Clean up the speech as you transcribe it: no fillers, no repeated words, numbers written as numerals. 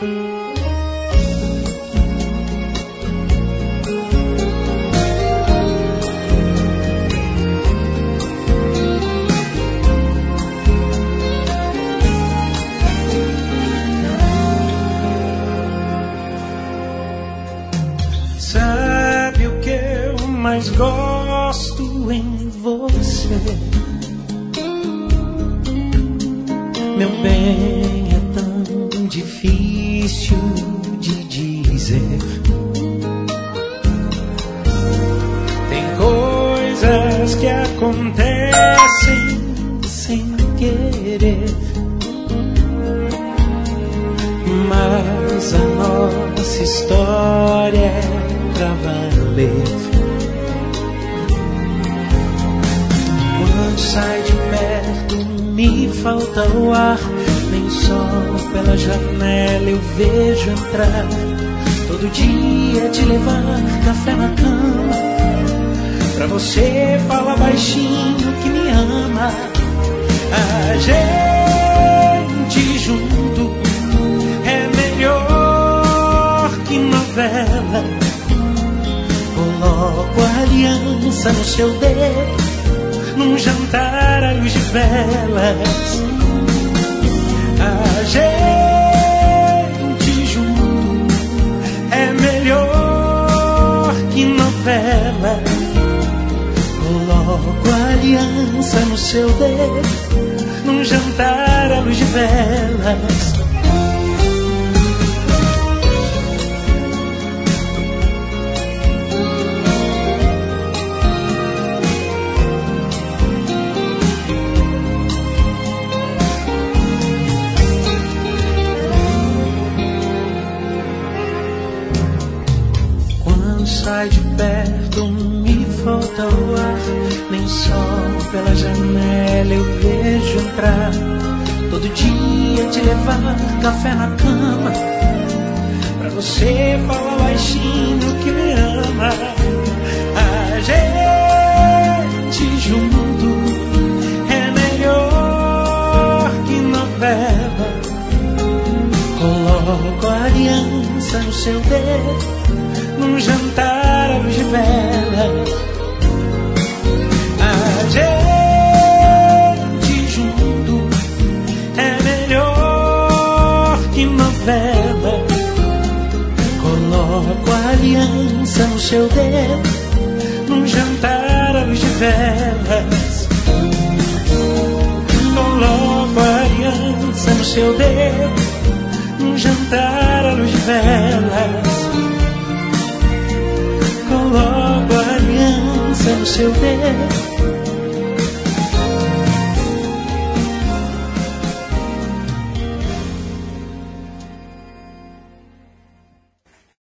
Sabe o que eu mais gosto em você? Meu bem, é tão difícil de dizer. Tem coisas que acontecem sem querer, mas a nossa história é pra valer. Quando sai de perto me falta o ar, nem sol pela janela eu vejo entrar. Todo dia te levar café na cama, pra você falar baixinho que me ama. A gente junto é melhor que novela. Coloco a aliança no seu dedo, num jantar à luz de velas. A gente junto é melhor que novela. Coloco a aliança no seu dedo, num jantar à luz de velas. Sai de perto, me falta o ar, nem sol pela janela eu vejo entrar. Todo dia te levar café na cama, pra você falar baixinho que me ama. A gente junto é melhor que novela. Coloco a aliança no seu dedo, num jantar à luz de velas. A gente junto é melhor que novela. Coloco a aliança no seu dedo, num jantar à luz de velas. Coloco a aliança no seu dedo, num jantar à luz de velas. Coloco a aliança no seu dedo,